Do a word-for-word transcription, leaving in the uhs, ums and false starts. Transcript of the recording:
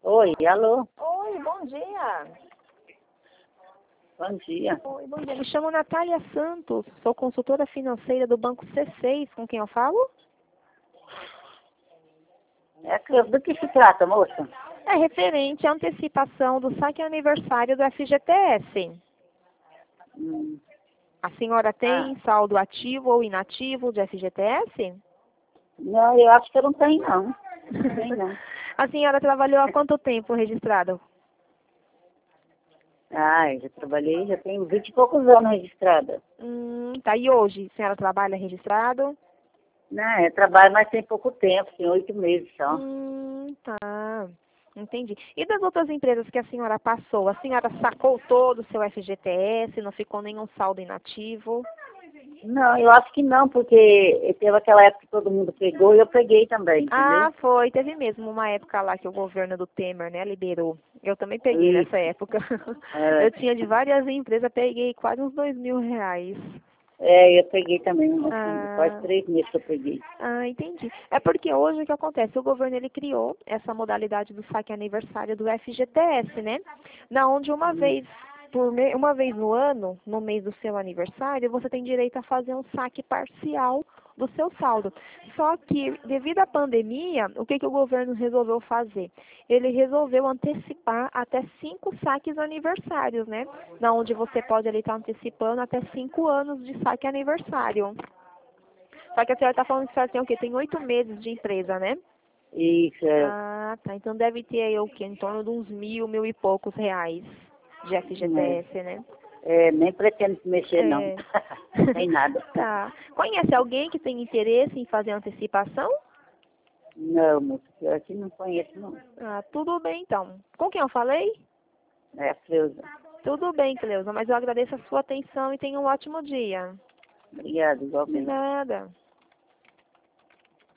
Oi, alô? Oi, bom dia. Bom dia. Oi, bom dia. Me chamo Natália Santos, sou consultora financeira do Banco C seis, com quem eu falo? É que, do que se trata, moça? É referente à antecipação do saque aniversário do F G T S. Hum. A senhora Ah, tem saldo ativo ou inativo de F G T S? não, eu acho que eu não tenho, não. Não tem, não. A senhora trabalhou há quanto tempo registrado? Ah, eu já trabalhei, já tenho vinte e poucos anos registrada. Hum, tá. E hoje, a senhora trabalha registrado? Não, eu trabalho, mas tem pouco tempo, tem oito meses só. Hum, tá. Entendi. E das outras empresas que a senhora passou, a senhora sacou todo o seu F G T S, não ficou nenhum saldo inativo? Não, eu acho que não, porque teve aquela época que todo mundo pegou e eu peguei também, entendeu? Ah, foi. Teve mesmo uma época lá que o governo do Temer, né, liberou. Eu também peguei nessa Isso. época. É, Eu tinha de várias empresas, peguei quase uns dois mil reais. é, eu peguei também, assim, quase Ah, três meses que eu peguei. ah, entendi. É porque hoje o que acontece? O governo ele criou essa modalidade do saque aniversário do F G T S, né? Na onde uma Hum. vez por me- uma vez no ano, no mês do seu aniversário, você tem direito a fazer um saque parcial do seu saldo. Só que, devido à pandemia, o que, que o governo resolveu fazer? Ele resolveu antecipar até cinco saques aniversários, né? Na onde você pode ali estar antecipando até cinco anos de saque aniversário. Só que a senhora está falando que a senhora tem o quê? Tem oito meses de empresa, né? Isso, é. Ah, tá. Então deve ter aí o quê? Em torno de uns mil, mil e poucos reais de É. F G T S, né? É, nem pretendo se mexer, não. É. Tem nada. Tá. Conhece alguém que tem interesse em fazer antecipação? Não, moço, pior que não conheço, não. Ah, tudo bem então. Com quem eu falei? É a Cleusa. Tudo bem, Cleusa, mas eu agradeço a sua atenção e tenha um ótimo dia. Obrigada, De igualmente. nada.